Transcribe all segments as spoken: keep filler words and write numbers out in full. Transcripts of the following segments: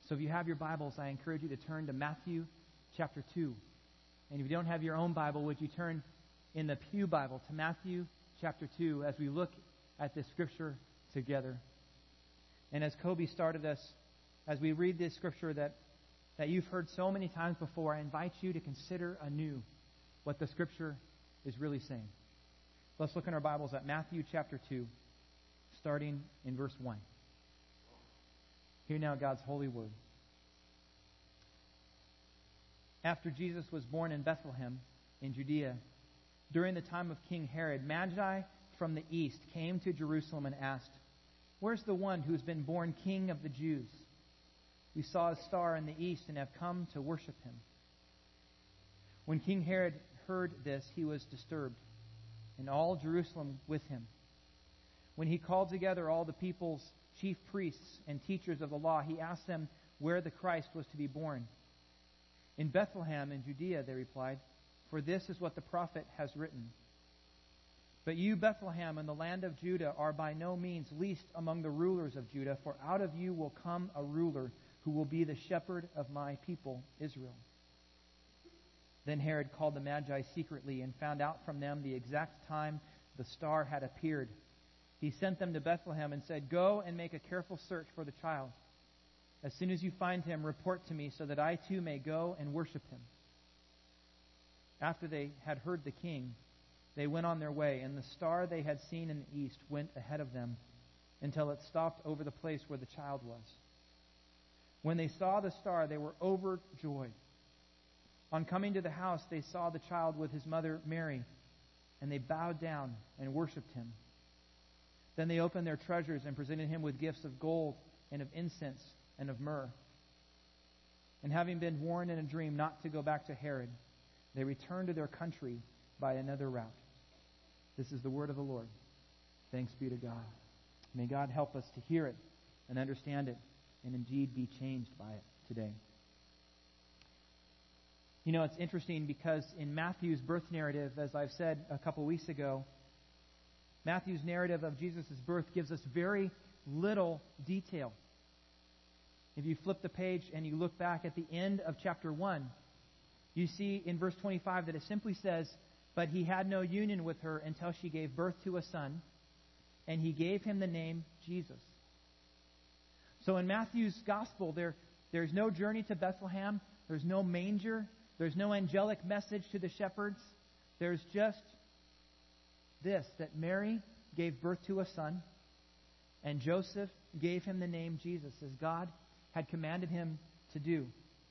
So if you have your Bibles, I encourage you to turn to Matthew chapter two. And if you don't have your own Bible, would you turn in the Pew Bible to Matthew chapter two as we look at this scripture together. And as Kobe started us, as we read this scripture that, that you've heard so many times before, I invite you to consider anew what the scripture is really saying. Let's look in our Bibles at Matthew chapter two, starting in verse one. Hear now God's holy word. After Jesus was born in Bethlehem in Judea, during the time of King Herod, Magi from the east came to Jerusalem and asked, "Where's the one who's been born King of the Jews? We saw a star in the east and have come to worship him." When King Herod heard this, he was disturbed, and all Jerusalem with him. When he called together all the people's chief priests and teachers of the law, he asked them where the Christ was to be born. "In Bethlehem in Judea," they replied, "for this is what the prophet has written. But you, Bethlehem, in the land of Judah, are by no means least among the rulers of Judah, for out of you will come a ruler who will be the shepherd of my people, Israel." Then Herod called the Magi secretly and found out from them the exact time the star had appeared. He sent them to Bethlehem and said, "Go and make a careful search for the child. As soon as you find him, report to me so that I too may go and worship him." After they had heard the king, they went on their way, and the star they had seen in the east went ahead of them until it stopped over the place where the child was. When they saw the star, they were overjoyed. On coming to the house, they saw the child with his mother Mary, and they bowed down and worshipped him. Then they opened their treasures and presented him with gifts of gold and of incense and of myrrh. And having been warned in a dream not to go back to Herod, they returned to their country by another route. This is the word of the Lord. Thanks be to God. May God help us to hear it and understand it, and indeed be changed by it today. You know, it's interesting because in Matthew's birth narrative, as I've said a couple weeks ago, Matthew's narrative of Jesus' birth gives us very little detail. If you flip the page and you look back at the end of chapter one, you see in verse twenty-five that it simply says, "But he had no union with her until she gave birth to a son, and he gave him the name Jesus." So in Matthew's gospel, there, there's no journey to Bethlehem, there's no manger, there's no angelic message to the shepherds. There's just this, that Mary gave birth to a son, and Joseph gave him the name Jesus, as God had commanded him to do.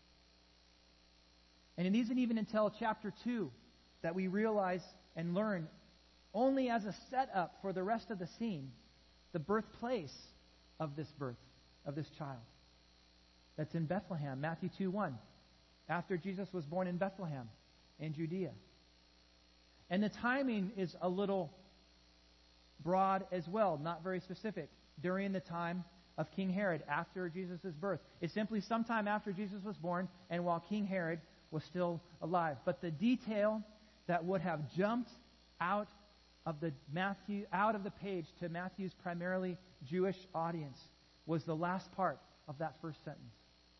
And it isn't even until chapter two that we realize and learn, only as a setup for the rest of the scene, the birthplace of this birth, of this child. That's in Bethlehem, Matthew two one. After Jesus was born in Bethlehem, in Judea. And the timing is a little broad as well, not very specific. During the time of King Herod, after Jesus' birth. It's simply sometime after Jesus was born and while King Herod was still alive. But the detail that would have jumped out of the Matthew out of the page to Matthew's primarily Jewish audience was the last part of that first sentence,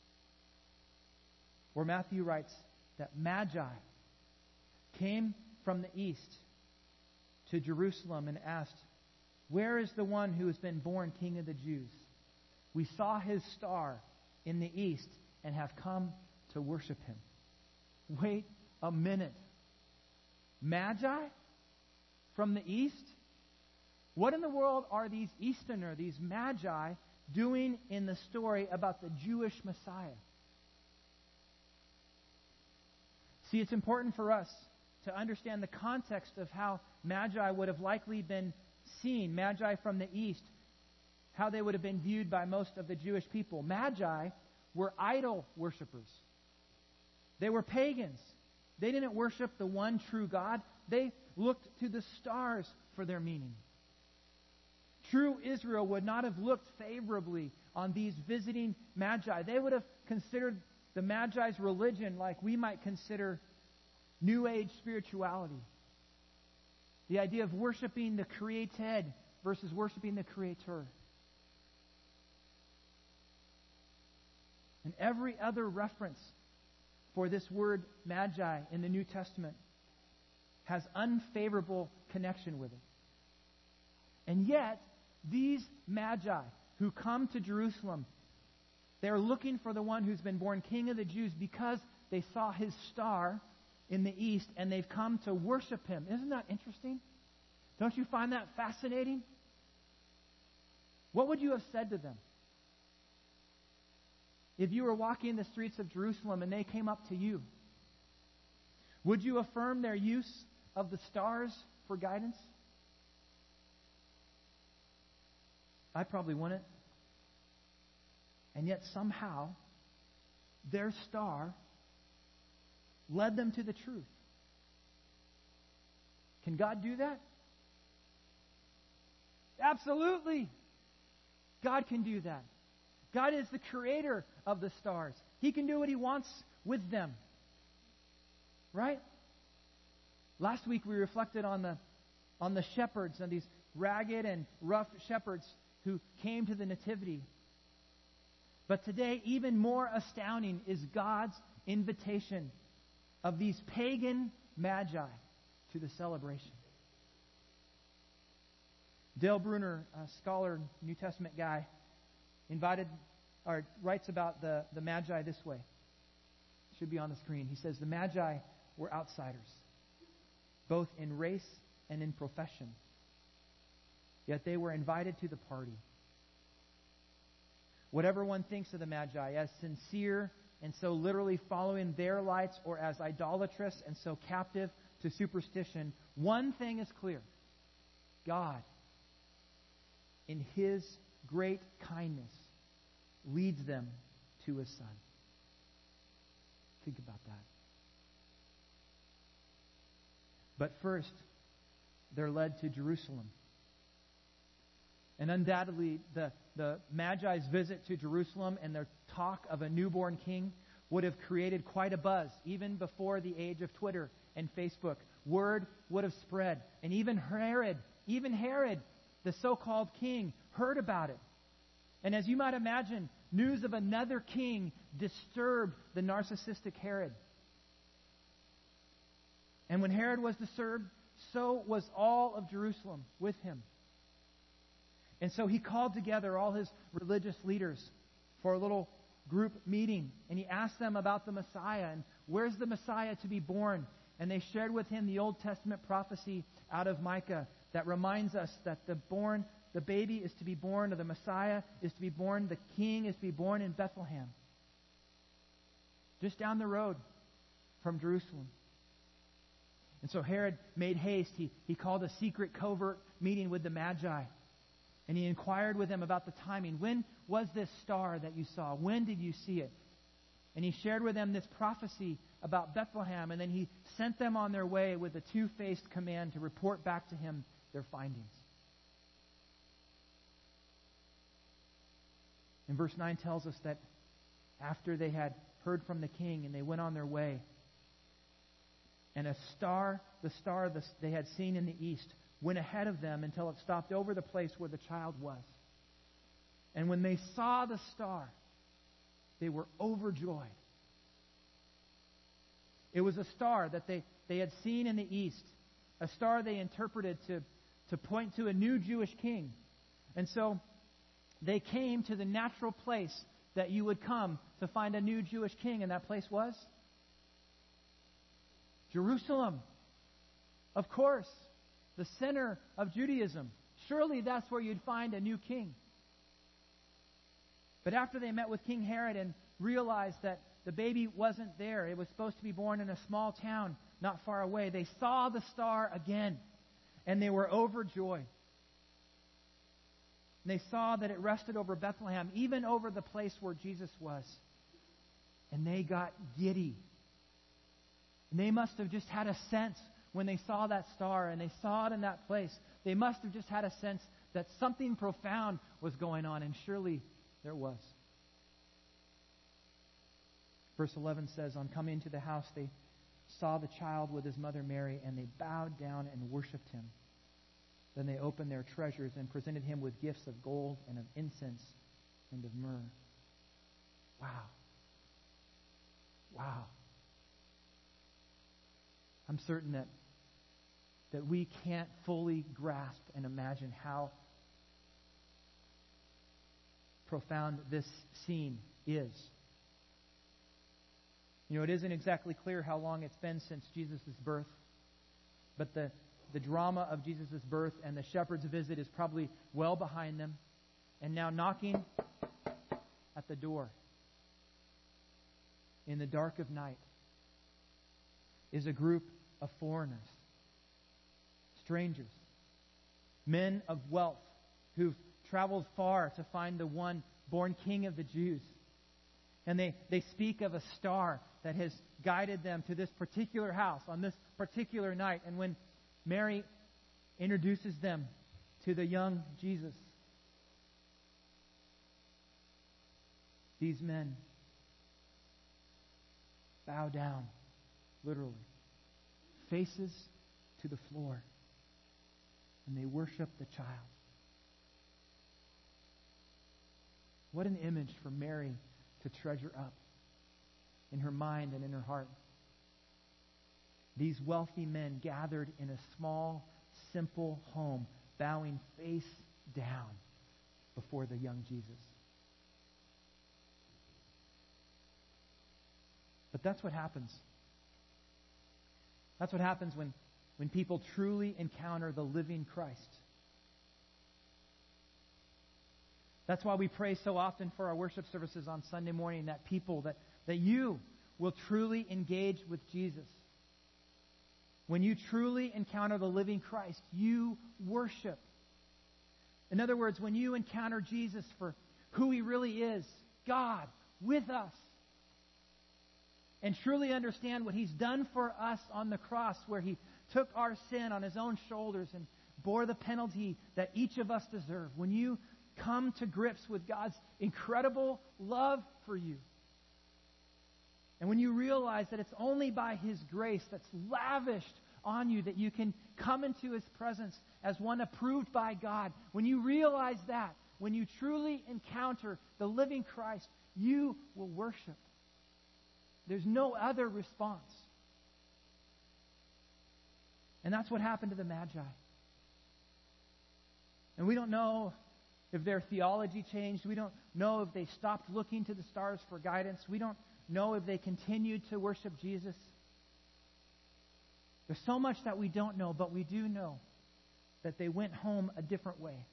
where Matthew writes that Magi came from the east to Jerusalem and asked, "Where is the one who has been born King of the Jews? We saw his star in the east and have come to worship him." Wait a minute. Magi from the east? What in the world are these Easterner, these Magi, doing in the story about the Jewish Messiah? See, it's important for us to understand the context of how Magi would have likely been seen, Magi from the east, how they would have been viewed by most of the Jewish people. Magi were idol worshippers. They were pagans. They didn't worship the one true God. They looked to the stars for their meaning. True Israel would not have looked favorably on these visiting Magi. They would have considered the Magi's religion like we might consider New Age spirituality. The idea of worshiping the created versus worshiping the Creator. And every other reference for this word magi in the New Testament has unfavorable connection with it. And yet, these magi who come to Jerusalem, they're looking for the one who's been born King of the Jews because they saw his star in the east and they've come to worship him. Isn't that interesting? Don't you find that fascinating? What would you have said to them if you were walking the streets of Jerusalem and they came up to you? Would you affirm their use of the stars for guidance? I probably wouldn't. And yet somehow, their star led them to the truth. Can God do that? Absolutely. God can do that. God is the creator of the stars. He can do what He wants with them. Right? Last week we reflected on the on the shepherds and these ragged and rough shepherds who came to the Nativity. But today, even more astounding is God's invitation of these pagan magi to the celebration. Dale Bruner, a scholar, New Testament guy, invited or writes about the, the Magi this way. It should be on the screen. He says, the Magi were outsiders, both in race and in profession. Yet they were invited to the party. Whatever one thinks of the Magi, as sincere and so literally following their lights, or as idolatrous and so captive to superstition, one thing is clear. God, in His great kindness, leads them to His Son. Think about that. But first, they're led to Jerusalem. And undoubtedly, the, the Magi's visit to Jerusalem and their talk of a newborn king would have created quite a buzz, even before the age of Twitter and Facebook. Word would have spread. And even Herod, even Herod, the so-called king, heard about it. And as you might imagine, news of another king disturbed the narcissistic Herod. And when Herod was disturbed, so was all of Jerusalem with him. And so he called together all his religious leaders for a little group meeting. And he asked them about the Messiah and where's the Messiah to be born. And they shared with him the Old Testament prophecy out of Micah that reminds us that the born, the baby is to be born, or the Messiah is to be born, the King is to be born in Bethlehem, just down the road from Jerusalem. And so Herod made haste. He, he called a secret covert meeting with the Magi. And he inquired with them about the timing. When was this star that you saw? When did you see it? And he shared with them this prophecy about Bethlehem. And then he sent them on their way with a two-faced command to report back to him their findings. And verse nine tells us that after they had heard from the king and they went on their way, and a star, the star they had seen in the east, went ahead of them until it stopped over the place where the child was. And when they saw the star, they were overjoyed. It was a star that they, they had seen in the east, a star they interpreted to, to point to a new Jewish king. And so they came to the natural place that you would come to find a new Jewish king, and that place was Jerusalem. Of course. The center of Judaism. Surely that's where you'd find a new king. But after they met with King Herod and realized that the baby wasn't there, it was supposed to be born in a small town not far away, they saw the star again, and they were overjoyed. And they saw that it rested over Bethlehem, even over the place where Jesus was. And they got giddy. And they must have just had a sense when they saw that star and they saw it in that place. They must have just had a sense that something profound was going on, and surely there was. Verse eleven says, on coming to the house, they saw the child with his mother Mary, and they bowed down and worshipped him. Then they opened their treasures and presented him with gifts of gold and of incense and of myrrh. Wow. wow. I'm certain that, that we can't fully grasp and imagine how profound this scene is. You know, it isn't exactly clear how long it's been since Jesus' birth, but the, the drama of Jesus' birth and the shepherd's visit is probably well behind them. And now knocking at the door in the dark of night is a group of foreigners, strangers, men of wealth who've traveled far to find the one born King of the Jews. And they, they speak of a star that has guided them to this particular house on this particular night. And when Mary introduces them to the young Jesus, these men bow down, literally, faces to the floor, and they worship the child. What an image for Mary to treasure up in her mind and in her heart. These wealthy men gathered in a small, simple home, bowing face down before the young Jesus. But that's what happens. That's what happens when, when people truly encounter the living Christ. That's why we pray so often for our worship services on Sunday morning, that people, that, that you will truly engage with Jesus. When you truly encounter the living Christ, you worship. In other words, when you encounter Jesus for who He really is, God with us, and truly understand what He's done for us on the cross, where He took our sin on His own shoulders and bore the penalty that each of us deserve. When you come to grips with God's incredible love for you, and when you realize that it's only by His grace that's lavished on you that you can come into His presence as one approved by God, when you realize that, when you truly encounter the living Christ, you will worship. There's no other response. And that's what happened to the Magi. And we don't know if their theology changed. We don't know if they stopped looking to the stars for guidance. We don't know if they continued to worship Jesus. There's so much that we don't know, but we do know that they went home a different way.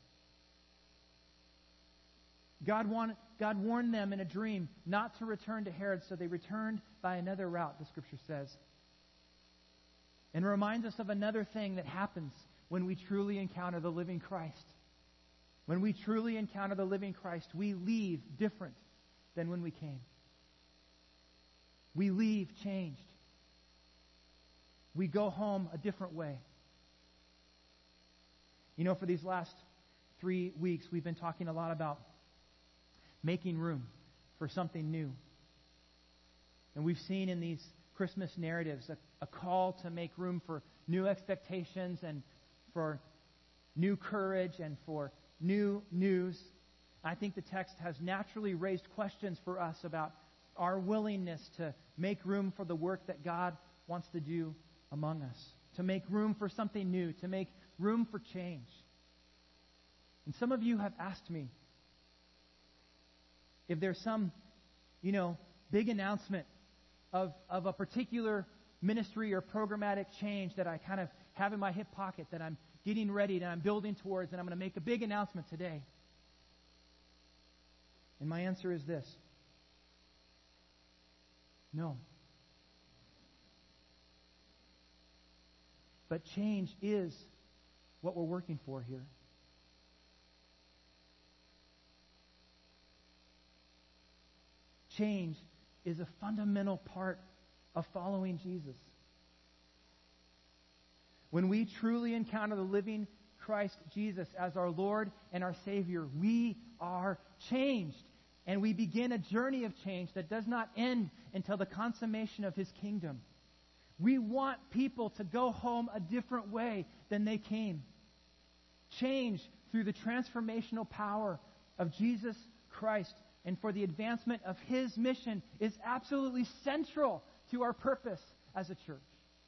God, wanted, God warned them in a dream not to return to Herod, so they returned by another route, the Scripture says. And reminds us of another thing that happens when we truly encounter the living Christ. When we truly encounter the living Christ, we leave different than when we came. We leave changed. We go home a different way. You know, for these last three weeks, we've been talking a lot about making room for something new. And we've seen in these Christmas narratives a, a call to make room for new expectations and for new courage and for new news. I think the text has naturally raised questions for us about our willingness to make room for the work that God wants to do among us, to make room for something new, to make room for change. And some of you have asked me if there's some, you know, big announcement of, of a particular ministry or programmatic change that I kind of have in my hip pocket that I'm getting ready and I'm building towards, and I'm going to make a big announcement today. And my answer is this: no. But change is what we're working for here. Change is a fundamental part of following Jesus. When we truly encounter the living Christ Jesus as our Lord and our Savior, we are changed. And we begin a journey of change that does not end until the consummation of His kingdom. We want people to go home a different way than they came. Change through the transformational power of Jesus Christ and for the advancement of His mission is absolutely central to our purpose as a church.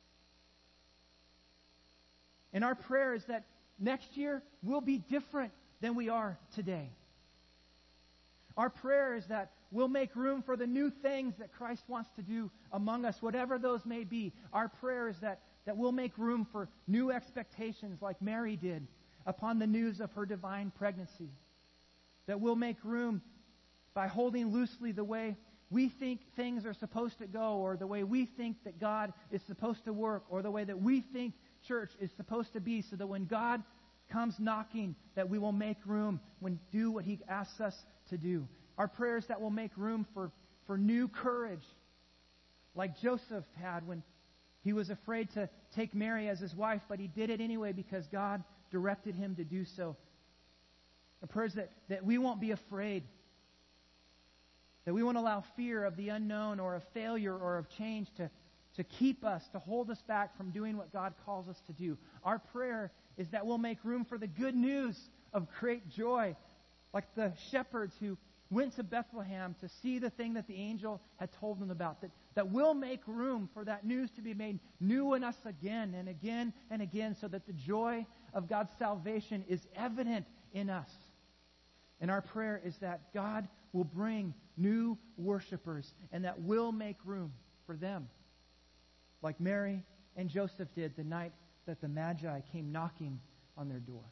And our prayer is that next year we'll be different than we are today. Our prayer is that we'll make room for the new things that Christ wants to do among us, whatever those may be. Our prayer is that, that we'll make room for new expectations like Mary did upon the news of her divine pregnancy. That we'll make room by holding loosely the way we think things are supposed to go, or the way we think that God is supposed to work, or the way that we think church is supposed to be, so that when God comes knocking, that we will make room when do what He asks us to do. Our prayers that will make room for, for new courage, like Joseph had when he was afraid to take Mary as his wife, but he did it anyway because God directed him to do so. Our prayers that, that we won't be afraid, that we won't allow fear of the unknown or of failure or of change to, to keep us, to hold us back from doing what God calls us to do. Our prayer is that we'll make room for the good news of great joy, like the shepherds who went to Bethlehem to see the thing that the angel had told them about, that, that we'll make room for that news to be made new in us again and again and again, so that the joy of God's salvation is evident in us. And our prayer is that God will bring new worshipers, and that we'll make room for them, like Mary and Joseph did the night that the Magi came knocking on their door.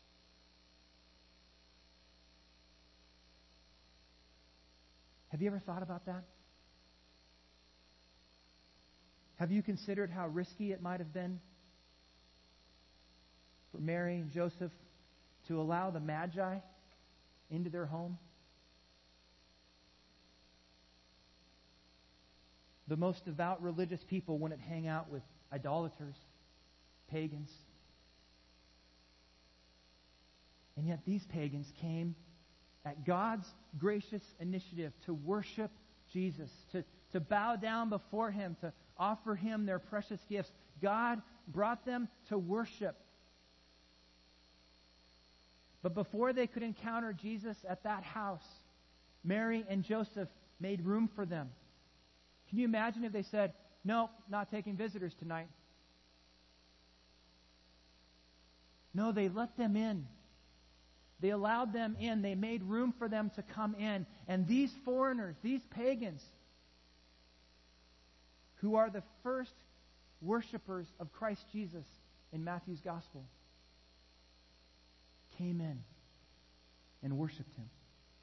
Have you ever thought about that? Have you considered how risky it might have been for Mary and Joseph to allow the Magi into their home? The most devout religious people wouldn't hang out with idolaters, pagans. And yet these pagans came at God's gracious initiative to worship Jesus, to, to bow down before Him, to offer Him their precious gifts. God brought them to worship. But before they could encounter Jesus at that house, Mary and Joseph made room for them. Can you imagine if they said, "No, not taking visitors tonight"? No, they let them in. They allowed them in. They made room for them to come in. And these foreigners, these pagans, who are the first worshipers of Christ Jesus in Matthew's Gospel, came in and worshipped Him.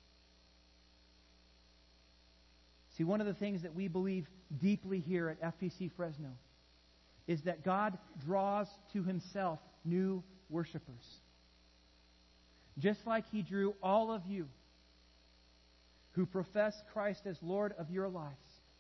See, one of the things that we believe deeply here at F P C Fresno is that God draws to Himself new worshipers. Just like He drew all of you who profess Christ as Lord of your lives.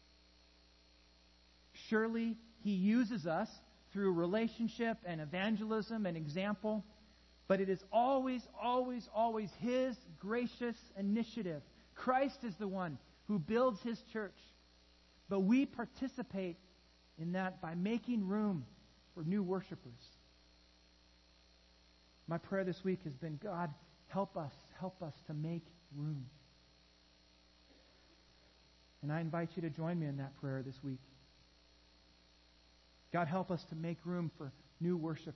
Surely He uses us through relationship and evangelism and example, but it is always, always, always His gracious initiative. Christ is the one who builds His church, but we participate in that by making room for new worshipers. My prayer this week has been, God, help us, help us to make room. And I invite you to join me in that prayer this week. God, help us to make room for new worshipers.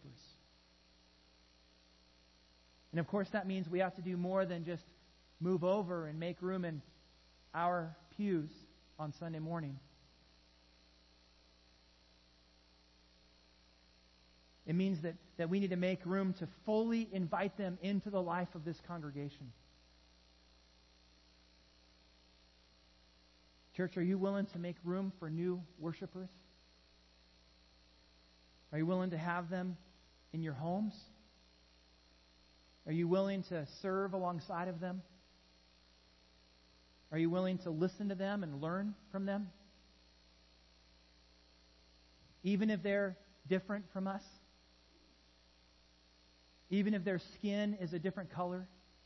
And of course that means we have to do more than just move over and make room in our pews on Sunday morning. It means that, that we need to make room to fully invite them into the life of this congregation. Church, are you willing to make room for new worshipers? Are you willing to have them in your homes? Are you willing to serve alongside of them? Are you willing to listen to them and learn from them? Even if they're different from us? Even if their skin is a different color?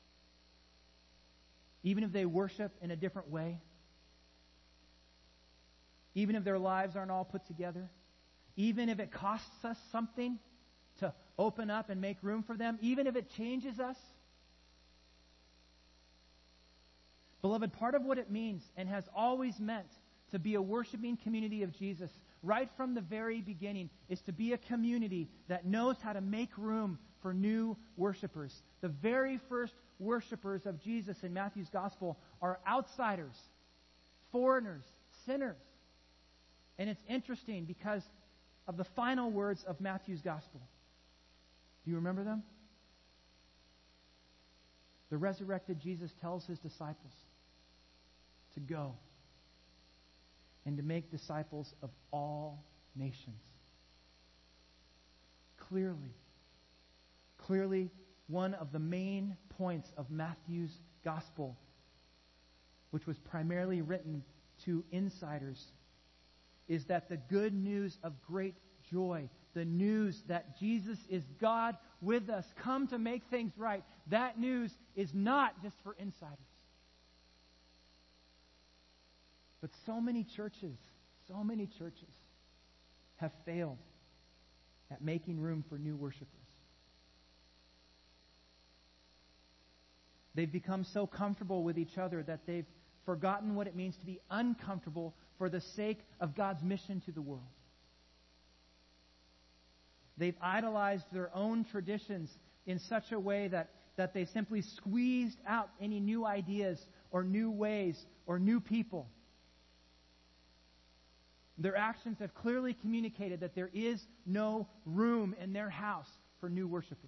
Even if they worship in a different way? Even if their lives aren't all put together? Even if it costs us something to open up and make room for them? Even if it changes us? Beloved, part of what it means and has always meant to be a worshiping community of Jesus right from the very beginning is to be a community that knows how to make room for new worshipers. The very first worshipers of Jesus in Matthew's gospel are outsiders, foreigners, sinners. And it's interesting because of the final words of Matthew's gospel. Do you remember them? The resurrected Jesus tells his disciples to go and to make disciples of all nations. Clearly, clearly one of the main points of Matthew's gospel, which was primarily written to insiders, is that the good news of great joy, the news that Jesus is God with us, come to make things right, that news is not just for insiders. But so many churches, so many churches have failed at making room for new worshipers. They've become so comfortable with each other that they've forgotten what it means to be uncomfortable for the sake of God's mission to the world. They've idolized their own traditions in such a way that, that they simply squeezed out any new ideas or new ways or new people. Their actions have clearly communicated that there is no room in their house for new worshipers.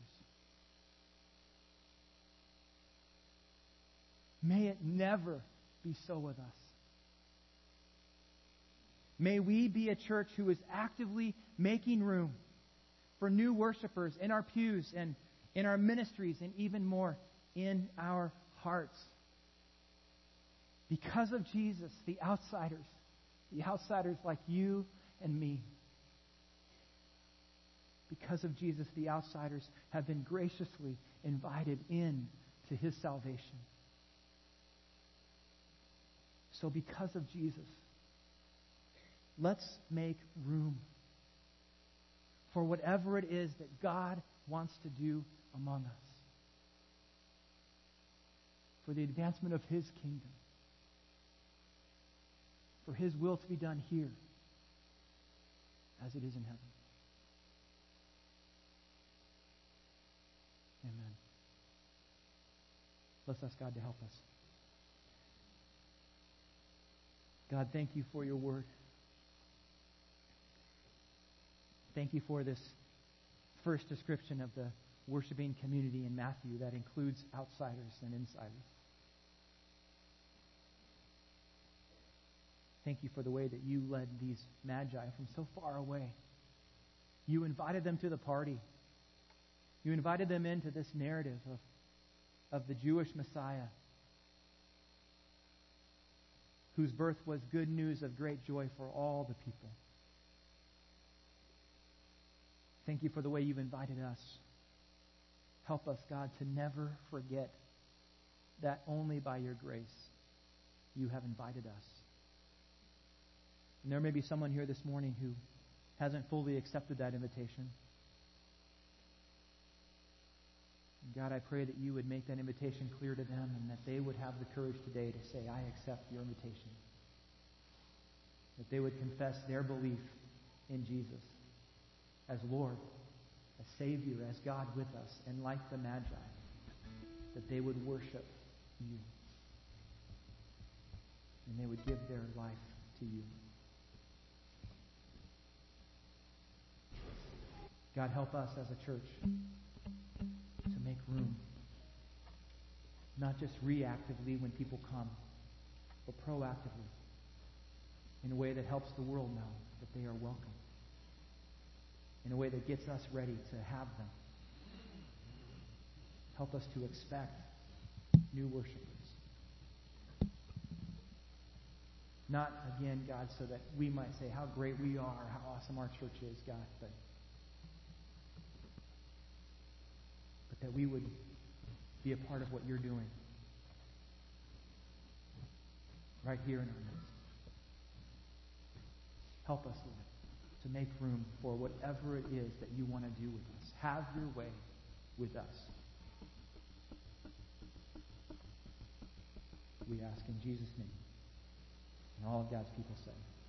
May it never be so with us. May we be a church who is actively making room for new worshipers in our pews and in our ministries and even more in our hearts. Because of Jesus, the outsiders, the outsiders like you and me. Because of Jesus, the outsiders have been graciously invited in to His salvation. So because of Jesus, let's make room for whatever it is that God wants to do among us. For the advancement of His kingdom. For His will to be done here as it is in heaven. Amen. Let's ask God to help us. God, thank you for your word. Thank you for this first description of the worshiping community in Matthew that includes outsiders and insiders. Thank you for the way that you led these magi from so far away. You invited them to the party. You invited them into this narrative of, of the Jewish Messiah, whose birth was good news of great joy for all the people. Thank you for the way you've invited us. Help us, God, to never forget that only by your grace you have invited us. And there may be someone here this morning who hasn't fully accepted that invitation. God, I pray that you would make that invitation clear to them and that they would have the courage today to say, I accept your invitation. That they would confess their belief in Jesus as Lord, as Savior, as God with us, and like the Magi, that they would worship you. And they would give their life to you. God, help us as a church to make room. Not just reactively when people come, but proactively in a way that helps the world know that they are welcome. In a way that gets us ready to have them. Help us to expect new worshipers. Not, again, God, so that we might say how great we are, how awesome our church is, God, but but that we would be a part of what you're doing right here in our midst. Help us, Lord, to make room for whatever it is that you want to do with us. Have your way with us. we ask in Jesus' name. And all of God's people say,